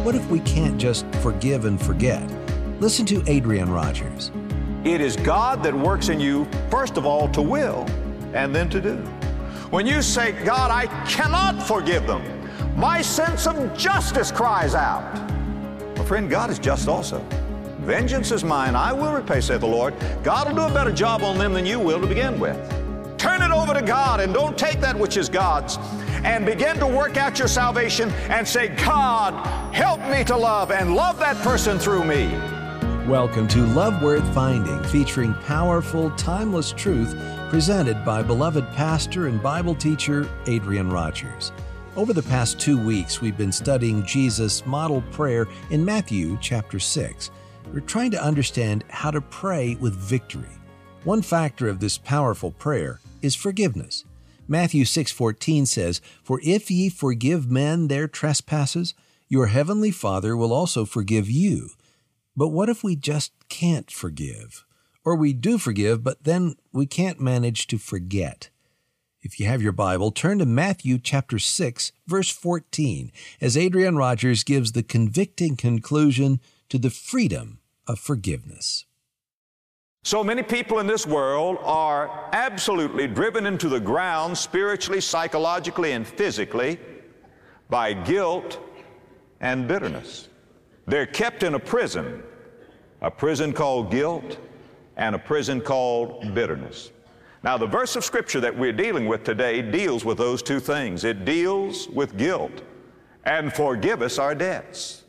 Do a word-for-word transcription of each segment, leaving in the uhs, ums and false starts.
what if we can't just forgive and forget? Listen to Adrian Rogers. It is God that works in you, first of all, to will and then to do. When you say, God, I cannot forgive them, my sense of justice cries out. Well, friend, God is just also. Vengeance is mine, I will repay, saith the Lord. God will do a better job on them than you will to begin with. Turn it over to God and don't take that which is God's, and begin to work out your salvation and say, God, help me to love and love that person through me. Welcome to Love Worth Finding, featuring powerful, timeless truth presented by beloved pastor and Bible teacher Adrian Rogers. Over the past two weeks, we've been studying Jesus' model prayer in Matthew chapter six. We're trying to understand how to pray with victory. One factor of this powerful prayer is forgiveness. Matthew six fourteen says, "For if ye forgive men their trespasses, your heavenly Father will also forgive you." But what if we just can't forgive? Or we do forgive, but then we can't manage to forget? If you have your Bible, turn to Matthew chapter six, verse fourteen, as Adrian Rogers gives the convicting conclusion to the freedom of forgiveness. So many people in this world are absolutely driven into the ground spiritually, psychologically, and physically by guilt and bitterness. They're kept in a prison, a prison called guilt and a prison called bitterness. Now, the verse of Scripture that we're dealing with today deals with those two things. It deals with guilt and forgive us our debts.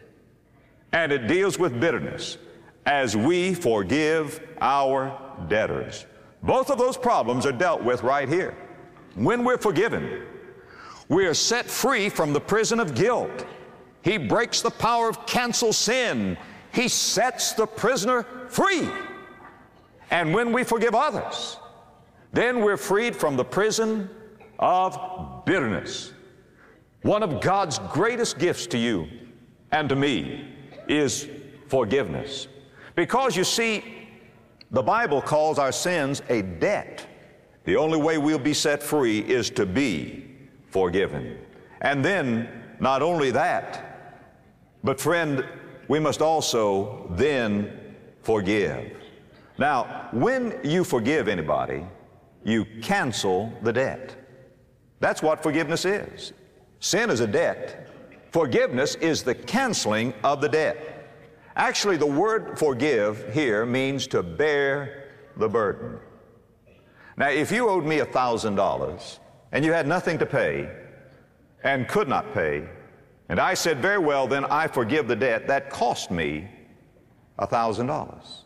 And it deals with bitterness as we forgive our debtors. Both of those problems are dealt with right here. When we're forgiven, we are set free from the prison of guilt. He breaks the power of cancel sin. He sets the prisoner free. And when we forgive others, then we're freed from the prison of bitterness. One of God's greatest gifts to you and to me is forgiveness. Because you see, the Bible calls our sins a debt. The only way we'll be set free is to be forgiven. And then, not only that, but friend, we must also then forgive. Now, when you forgive anybody, you cancel the debt. That's what forgiveness is. Sin is a debt. Forgiveness is the canceling of the debt. Actually, the word forgive here means to bear the burden. Now, if you owed me a thousand dollars and you had nothing to pay and could not pay, and I said, very well, then I forgive the debt, that cost me a thousand dollars.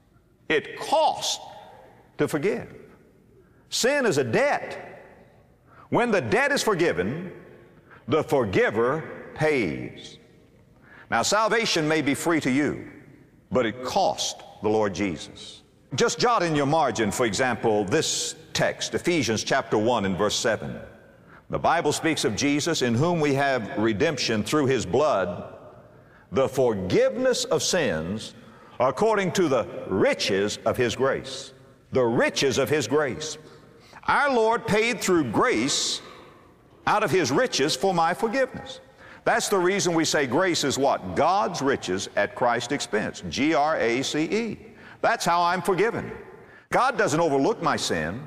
It cost to forgive. Sin is a debt. When the debt is forgiven, the forgiver pays. Now, salvation may be free to you, but it cost the Lord Jesus. Just jot in your margin, for example, this text, Ephesians chapter one and verse seven. The Bible speaks of Jesus, in whom we have redemption through His blood, the forgiveness of sins according to the riches of His grace. The riches of His grace. Our Lord paid through grace out of His riches for my forgiveness. That's the reason we say grace is what? God's riches at Christ's expense. G R A C E. That's how I'm forgiven. God doesn't overlook my sin.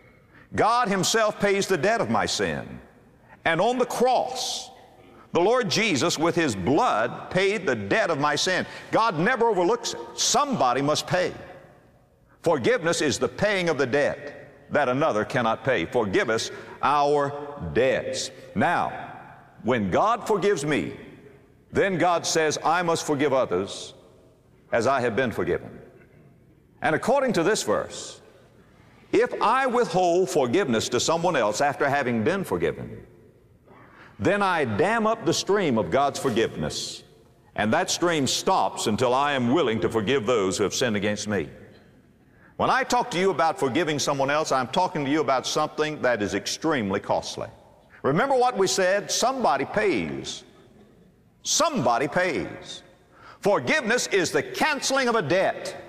God Himself pays the debt of my sin. And on the cross, the Lord Jesus, with His blood, paid the debt of my sin. God never overlooks it. Somebody must pay. Forgiveness is the paying of the debt that another cannot pay. Forgive us our debts. Now, when God forgives me, then God says, I must forgive others as I have been forgiven. And according to this verse, if I withhold forgiveness to someone else after having been forgiven, then I dam up the stream of God's forgiveness, and that stream stops until I am willing to forgive those who have sinned against me. When I talk to you about forgiving someone else, I'm talking to you about something that is extremely costly. Remember what we said? Somebody pays. Somebody pays. Forgiveness is the canceling of a debt.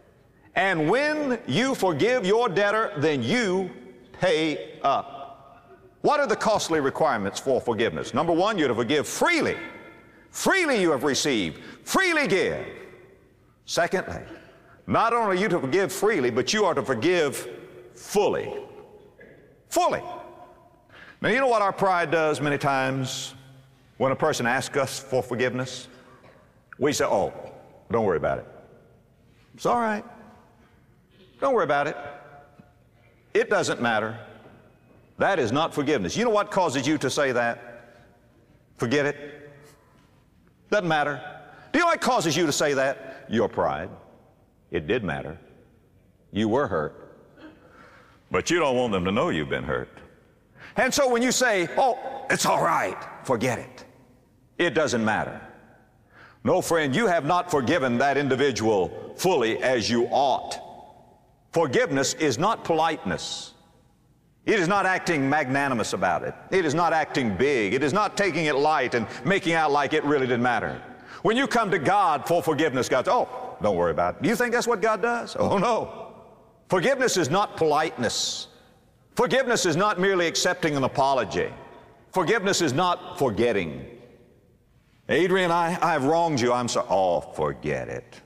And when you forgive your debtor, then you pay up. What are the costly requirements for forgiveness? Number one, you're to forgive freely. Freely you have received, freely give. Secondly, not only are you to forgive freely, but you are to forgive fully. Fully. Now, you know what our pride does many times when a person asks us for forgiveness? We say, oh, don't worry about it. It's all right. Don't worry about it. It doesn't matter. That is not forgiveness. You know what causes you to say that? Forget it. Doesn't matter. Do you know what causes you to say that? Your pride. It did matter. You were hurt. But you don't want them to know you've been hurt. And so when you say, oh, it's all right, forget it. It doesn't matter. No, friend, you have not forgiven that individual fully as you ought. Forgiveness is not politeness. It is not acting magnanimous about it. It is not acting big. It is not taking it light and making out like it really didn't matter. When you come to God for forgiveness, God says, oh, don't worry about it. Do you think that's what God does? Oh, no. Forgiveness is not politeness. Forgiveness is not merely accepting an apology. Forgiveness is not forgetting. Adrian, I, I have wronged you. I'm sorry. Oh, forget it.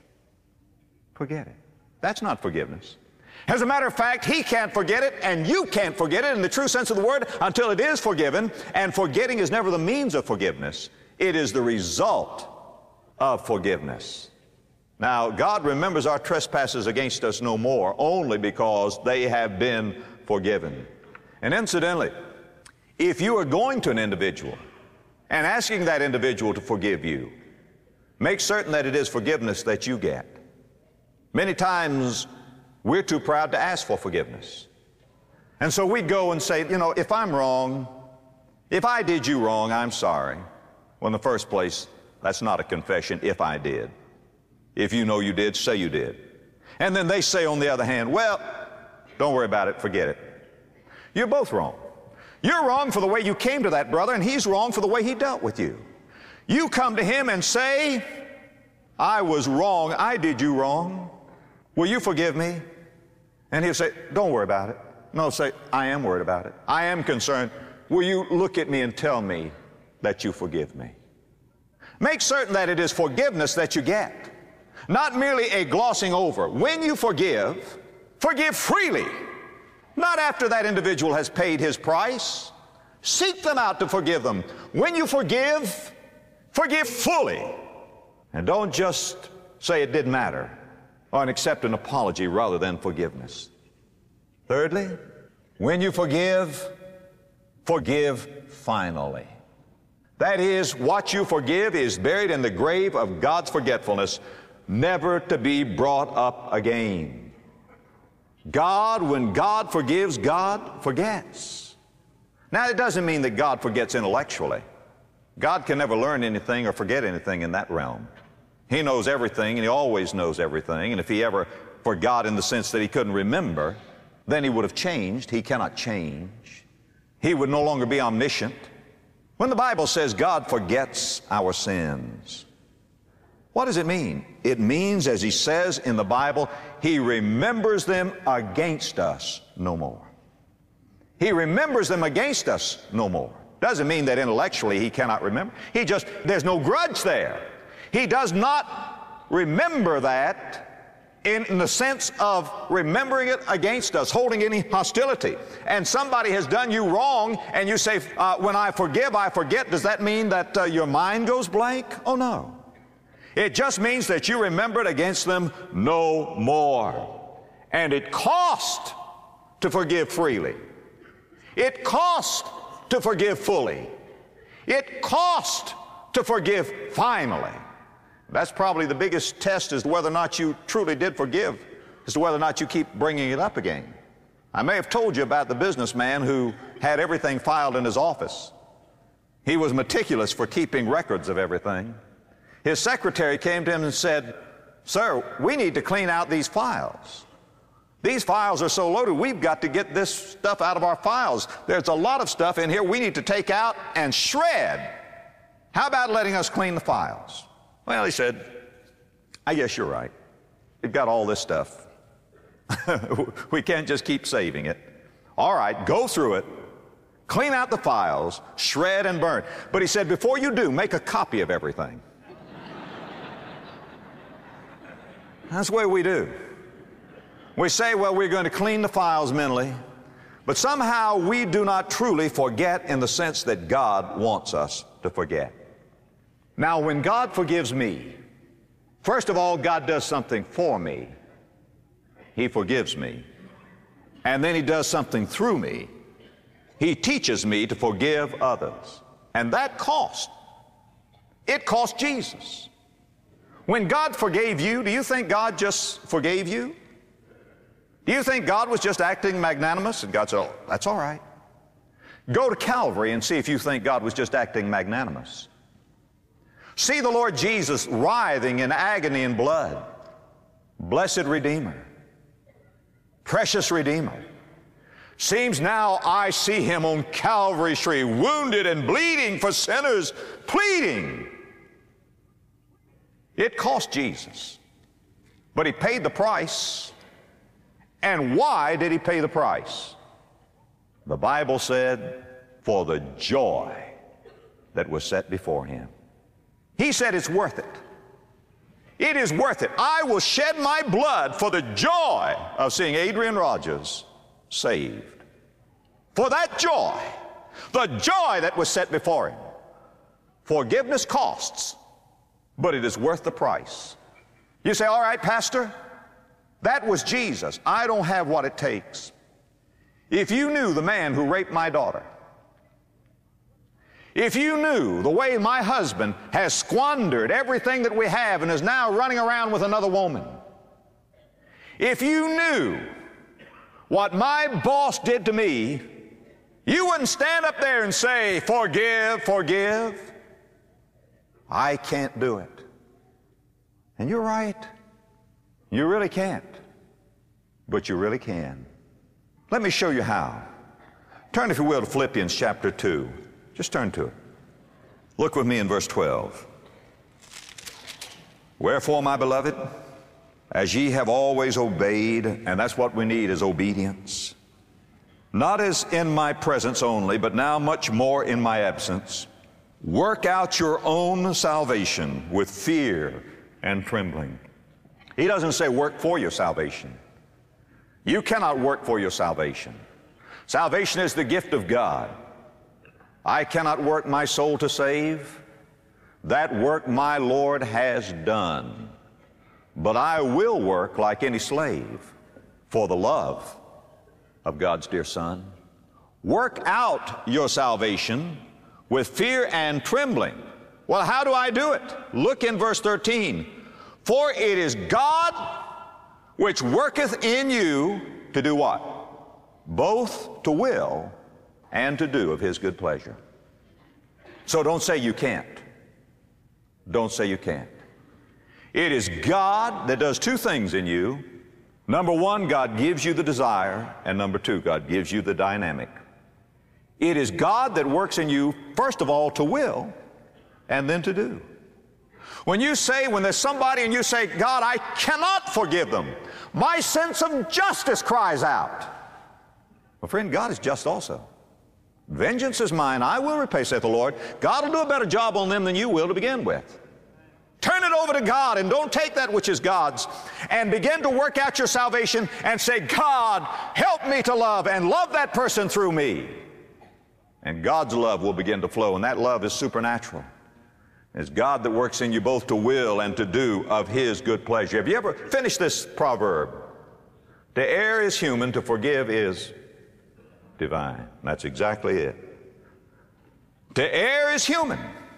Forget it. That's not forgiveness. As a matter of fact, he can't forget it, and you can't forget it in the true sense of the word until it is forgiven. And forgetting is never the means of forgiveness. It is the result of forgiveness. Now, God remembers our trespasses against us no more, only because they have been forgiven. And incidentally, if you are going to an individual and asking that individual to forgive you, make certain that it is forgiveness that you get. Many times, we're too proud to ask for forgiveness. And so we go and say, you know, if I'm wrong, if I did you wrong, I'm sorry. Well, in the first place, that's not a confession, if I did. If you know you did, say you did. And then they say, on the other hand, well, don't worry about it, forget it. You're both wrong. You're wrong for the way you came to that brother, and he's wrong for the way he dealt with you. You come to him and say, I was wrong, I did you wrong. Will you forgive me? And he'll say, don't worry about it. No, say, I am worried about it. I am concerned. Will you look at me and tell me that you forgive me? Make certain that it is forgiveness that you get, not merely a glossing over. When you forgive, forgive freely, not after that individual has paid his price. Seek them out to forgive them. When you forgive, forgive fully. And don't just say it didn't matter, or accept an apology rather than forgiveness. Thirdly, when you forgive, forgive finally. That is, what you forgive is buried in the grave of God's forgetfulness, never to be brought up again. God, when God forgives, God forgets. Now, it doesn't mean that God forgets intellectually. God can never learn anything or forget anything in that realm. He knows everything, and he always knows everything. And if he ever forgot in the sense that he couldn't remember, then he would have changed. He cannot change. He would no longer be omniscient. When the Bible says God forgets our sins, what does it mean? It means, as he says in the Bible, he remembers them against us no more. He remembers them against us no more. Doesn't mean that intellectually he cannot remember. He just, there's no grudge there. He does not remember that in, in the sense of remembering it against us, holding any hostility. And somebody has done you wrong, and you say, uh, when I forgive, I forget. Does that mean that uh, your mind goes blank? Oh, no. It just means that you remember it against them no more. And it cost to forgive freely. It cost to forgive fully. It cost to forgive finally. That's probably the biggest test as to whether or not you truly did forgive, as to whether or not you keep bringing it up again. I may have told you about the businessman who had everything filed in his office. He was meticulous for keeping records of everything. His secretary came to him and said, sir, we need to clean out these files. These files are so loaded, we've got to get this stuff out of our files. There's a lot of stuff in here we need to take out and shred. How about letting us clean the files? Well, he said, I guess you're right. We've got all this stuff. We can't just keep saving it. All right, go through it, Clean out the files, shred and burn. But he said, before you do, make a copy of everything. That's the way we do. We say, well, we're going to clean the files mentally, but somehow we do not truly forget in the sense that God wants us to forget. Now, when God forgives me, first of all, God does something for me. He forgives me. And then he does something through me. He teaches me to forgive others. And that cost. It cost Jesus. When God forgave you, do you think God just forgave you? Do you think God was just acting magnanimous? And God said, oh, that's all right. Go to Calvary and see if you think God was just acting magnanimous. See the Lord Jesus writhing in agony and blood. Blessed Redeemer. Precious Redeemer. Seems now I see him on Calvary's tree, wounded and bleeding for sinners, pleading. It cost Jesus, but he paid the price. And why did he pay the price? The Bible said, for the joy that was set before him. He said it's worth it. It is worth it. I will shed my blood for the joy of seeing Adrian Rogers saved. For that joy, the joy that was set before him. Forgiveness costs, but it is worth the price. You say, all right, Pastor, that was Jesus. I don't have what it takes. If you knew the man who raped my daughter, if you knew the way my husband has squandered everything that we have and is now running around with another woman, if you knew what my boss did to me, you wouldn't stand up there and say, forgive, forgive. I can't do it. And you're right. You really can't. But you really can. Let me show you how. Turn, if you will, to Philippians chapter two. Just turn to it. Look with me in verse twelve. Wherefore, my beloved, as ye have always obeyed, and that's what we need is obedience, not as in my presence only, but now much more in my absence, work out your own salvation with fear and trembling. He doesn't say work for your salvation. You cannot work for your salvation. Salvation is the gift of God. I cannot work my soul to save. That work my Lord has done. But I will work like any slave for the love of God's dear Son. Work out your salvation with fear and trembling. Well, how do I do it? Look in verse thirteen. For it is God which worketh in you to do what? Both to will and to do of his good pleasure. So don't say you can't. Don't say you can't. It is God that does two things in you. Number one, God gives you the desire, and number two, God gives you the dynamic. It is God that works in you, first of all, to will, and then to do. When you say, when there's somebody and you say, God, I cannot forgive them, my sense of justice cries out. Well, friend, God is just also. Vengeance is mine, I will repay, saith the Lord. God will do a better job on them than you will to begin with. Turn it over to God and don't take that which is God's and begin to work out your salvation and say, God, help me to love and love that person through me. And God's love will begin to flow, and that love is supernatural. It's God that works in you both to will and to do of his good pleasure. Have you ever finished this proverb? To err is human, to forgive is divine. That's exactly it. To err is human.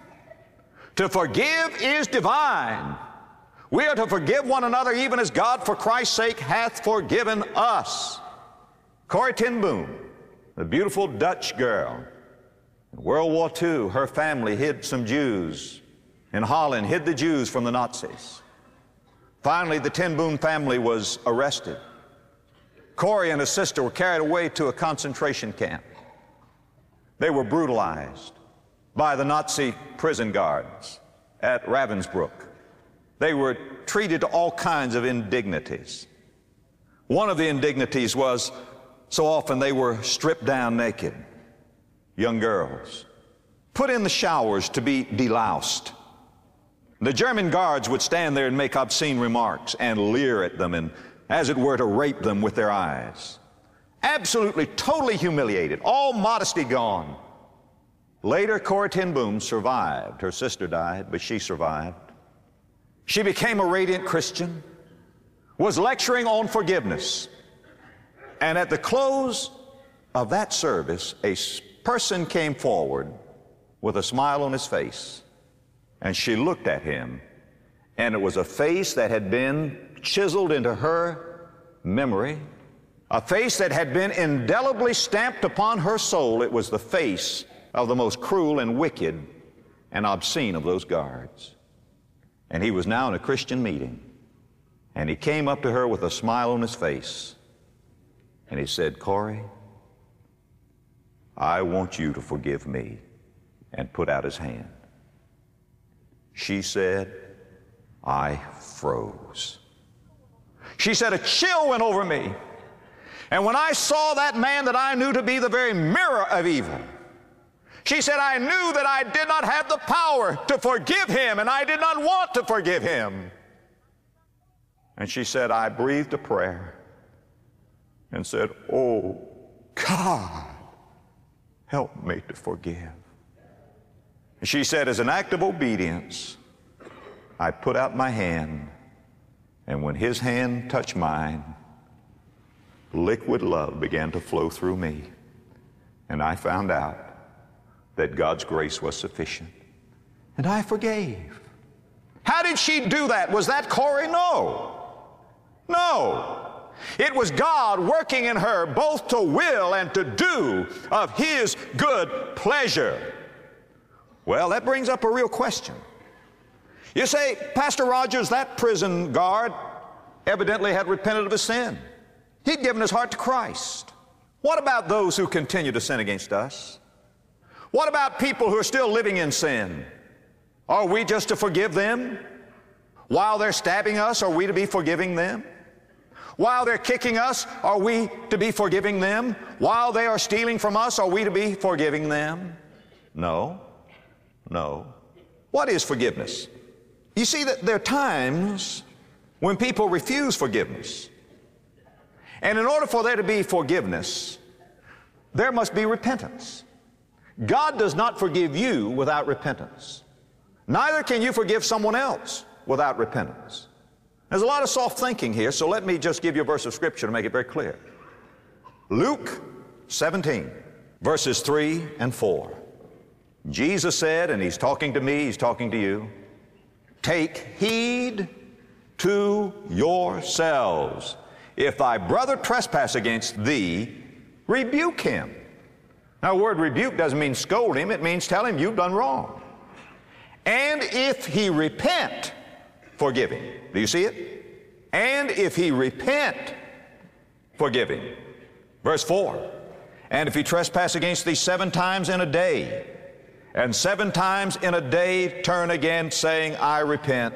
To forgive is divine. We are to forgive one another even as God for Christ's sake hath forgiven us. Corrie ten Boom, the beautiful Dutch girl. In World War Two, her family hid some Jews in Holland, hid the Jews from the Nazis. Finally, the ten Boom family was arrested. Corrie and his sister were carried away to a concentration camp. They were brutalized by the Nazi prison guards at Ravensbrück. They were treated to all kinds of indignities. One of the indignities was so often they were stripped down naked. young girls, put in the showers to be deloused. The German guards would stand there and make obscene remarks and leer at them and, as it were, to rape them with their eyes. Absolutely, totally humiliated, all modesty gone. Later, Corrie ten Boom survived. Her sister died, but she survived. She became a radiant Christian, was lecturing on forgiveness. And at the close of that service, a person came forward with a smile on his face. And she looked at him, and it was a face that had been chiseled into her memory, a face that had been indelibly stamped upon her soul. It was the face of the most cruel and wicked and obscene of those guards. And he was now in a Christian meeting, and he came up to her with a smile on his face, and he said, "Corrie, I want you to forgive me," and put out his hand. She said, I froze. She said, a chill went over me. And when I saw that man that I knew to be the very mirror of evil, she said, I knew that I did not have the power to forgive him, and I did not want to forgive him. And she said, I breathed a prayer and said, oh, God, help me to forgive. She said, as an act of obedience, I put out my hand, and when his hand touched mine, liquid love began to flow through me, and I found out that God's grace was sufficient, and I forgave. How did she do that? Was that Corrie? No. No. It was God working in her both to will and to do of his good pleasure. Well, that brings up a real question. You say, Pastor Rogers, that prison guard evidently had repented of his sin. He'd given his heart to Christ. What about those who continue to sin against us? What about people who are still living in sin? Are we just to forgive them? While they're stabbing us, are we to be forgiving them? While they're kicking us, are we to be forgiving them? While they are stealing from us, are we to be forgiving them? No. No. What is forgiveness? You see, that there are times when people refuse forgiveness. And in order for there to be forgiveness, there must be repentance. God does not forgive you without repentance. Neither can you forgive someone else without repentance. There's a lot of soft thinking here, so let me just give you a verse of Scripture to make it very clear. Luke seventeen, verses three and four. Jesus said, and he's talking to me, he's talking to you, take heed to yourselves. If thy brother trespass against thee, rebuke him. Now, the word rebuke doesn't mean scold him. It means tell him you've done wrong. And if he repent, forgive him. Do you see it? And if he repent, forgive him. Verse four. And if he trespass against thee seven times in a day, and seven times in a day turn again, saying, I repent,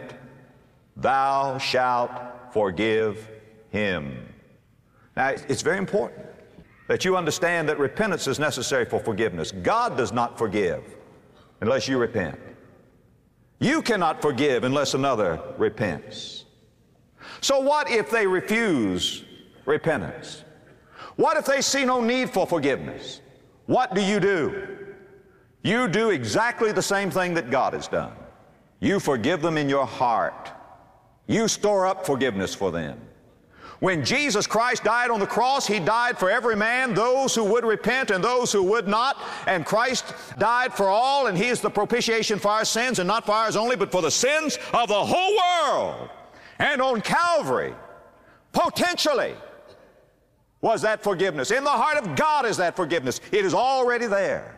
thou shalt forgive him. Now, it's very important that you understand that repentance is necessary for forgiveness. God does not forgive unless you repent. You cannot forgive unless another repents. So what if they refuse repentance? What if they see no need for forgiveness? What do you do? You do exactly the same thing that God has done. You forgive them in your heart. You store up forgiveness for them. When Jesus Christ died on the cross, he died for every man, those who would repent and those who would not. And Christ died for all, and he is the propitiation for our sins, and not for ours only, but for the sins of the whole world. And on Calvary, potentially, was that forgiveness. In the heart of God is that forgiveness. It is already there.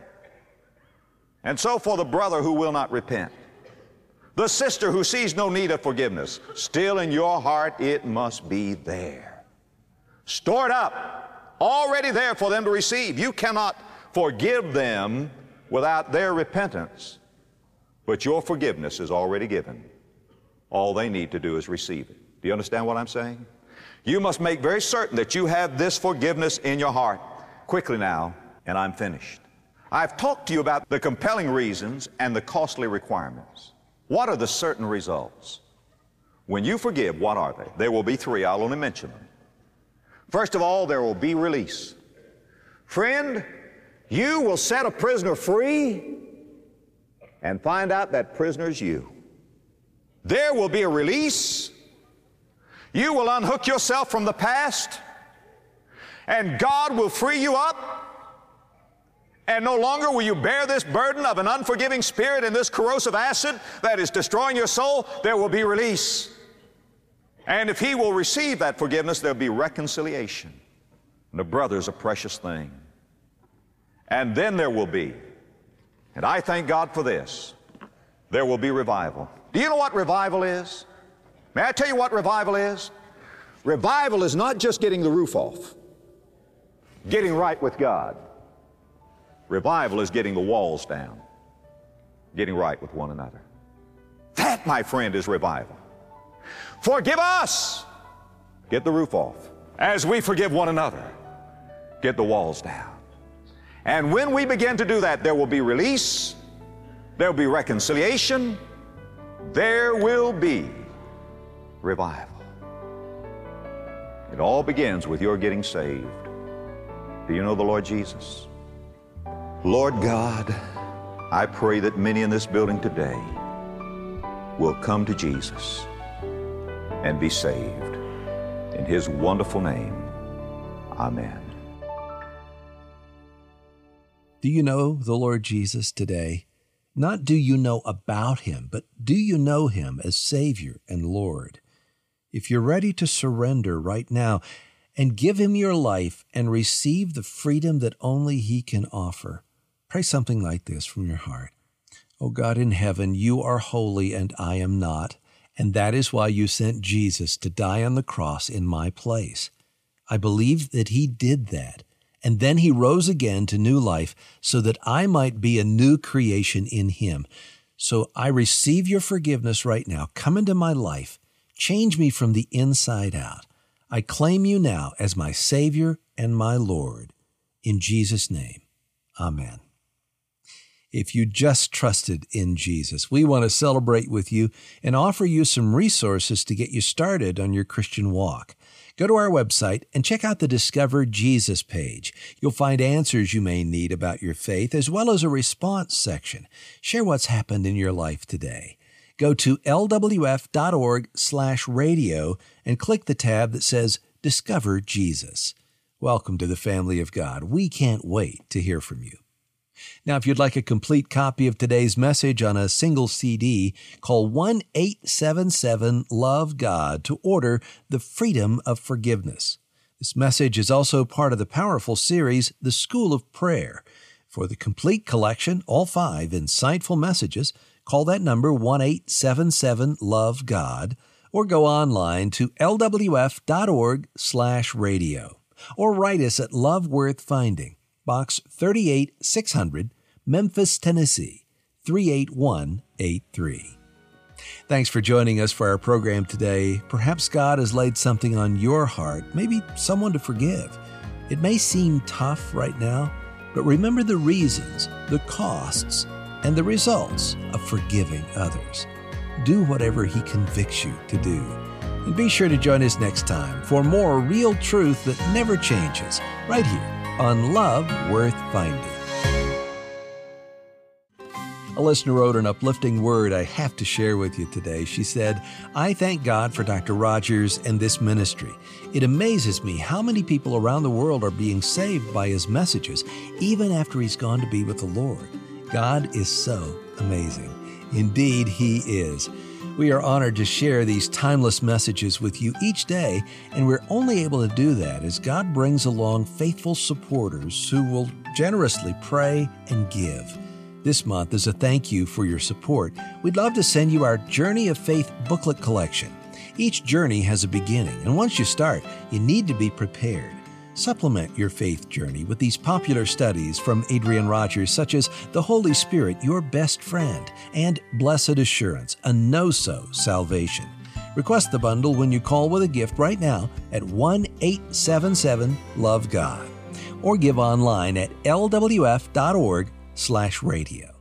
And so for the brother who will not repent, the sister who sees no need of forgiveness, still in your heart it must be there. Stored up, already there for them to receive. You cannot forgive them without their repentance, but your forgiveness is already given. All they need to do is receive it. Do you understand what I'm saying? You must make very certain that you have this forgiveness in your heart. Quickly now, and I'm finished. I've talked to you about the compelling reasons and the costly requirements. What are the certain results? When you forgive, what are they? There will be three. I'll only mention them. First of all, there will be release. Friend, you will set a prisoner free and find out that prisoner's you. There will be a release. You will unhook yourself from the past, and God will free you up. And no longer will you bear this burden of an unforgiving spirit and this corrosive acid that is destroying your soul. There will be release. And if he will receive that forgiveness, there'll be reconciliation. And a brother is a precious thing. And then there will be, and I thank God for this, there will be revival. Do you know what revival is? May I tell you what revival is? Revival is not just getting the roof off, getting right with God. Revival is getting the walls down, getting right with one another. That, my friend, is revival. Forgive us. Get the roof off. As we forgive one another, get the walls down. And when we begin to do that, there will be release, there will be reconciliation, there will be revival. It all begins with your getting saved. Do you know the Lord Jesus? Lord God, I pray that many in this building today will come to Jesus and be saved. In his wonderful name, amen. Do you know the Lord Jesus today? Not do you know about him, but do you know him as Savior and Lord? If you're ready to surrender right now and give him your life and receive the freedom that only he can offer, pray something like this from your heart. Oh God in heaven, you are holy and I am not, and that is why you sent Jesus to die on the cross in my place. I believe that he did that, and then he rose again to new life so that I might be a new creation in him. So I receive your forgiveness right now. Come into my life. Change me from the inside out. I claim you now as my Savior and my Lord. In Jesus' name, amen. If you just trusted in Jesus, we want to celebrate with you and offer you some resources to get you started on your Christian walk. Go to our website and check out the Discover Jesus page. You'll find answers you may need about your faith, as well as a response section. Share what's happened in your life today. Go to L W F dot org slash radio and click the tab that says Discover Jesus. Welcome to the family of God. We can't wait to hear from you. Now, if you'd like a complete copy of today's message on a single C D, call one eight seven seven love God to order The Freedom of Forgiveness. This message is also part of the powerful series, The School of Prayer. For the complete collection, all five insightful messages, call that number one eight seven seven love God or go online to L W F dot org slash radio or write us at Love Worth Finding, Box thirty-eight six hundred, Memphis, Tennessee, three eight one eight three. Thanks for joining us for our program today. Perhaps God has laid something on your heart, maybe someone to forgive. It may seem tough right now, but remember the reasons, the costs, and the results of forgiving others. Do whatever he convicts you to do. And be sure to join us next time for more real truth that never changes, right here on Love Worth Finding. A listener wrote an uplifting word I have to share with you today. She said, I thank God for Doctor Rogers and this ministry. It amazes me how many people around the world are being saved by his messages, even after he's gone to be with the Lord. God is so amazing. Indeed, he is. We are honored to share these timeless messages with you each day, and we're only able to do that as God brings along faithful supporters who will generously pray and give. This month, as a thank you for your support, we'd love to send you our Journey of Faith booklet collection. Each journey has a beginning, and once you start, you need to be prepared. Supplement your faith journey with these popular studies from Adrian Rogers, such as The Holy Spirit, Your Best Friend, and Blessed Assurance, a know-so salvation. Request the bundle when you call with a gift right now at one eight seven seven love God or give online at L W F dot org slash radio.